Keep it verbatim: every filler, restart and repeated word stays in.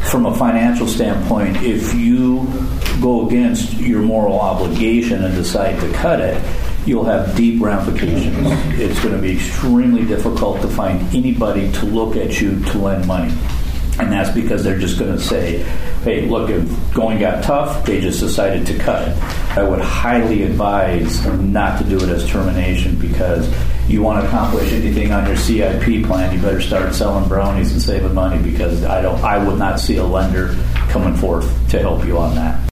from a financial standpoint, if you go against your moral obligation and decide to cut it, you'll have deep ramifications. It's going to be extremely difficult to find anybody to look at you to lend money. And that's because they're just going to say, hey, look, if going got tough, they just decided to cut it. I would highly advise not to do it as termination, because you want to accomplish anything on your C I P plan, you better start selling brownies and saving money, because I don't, I would not see a lender coming forth to help you on that.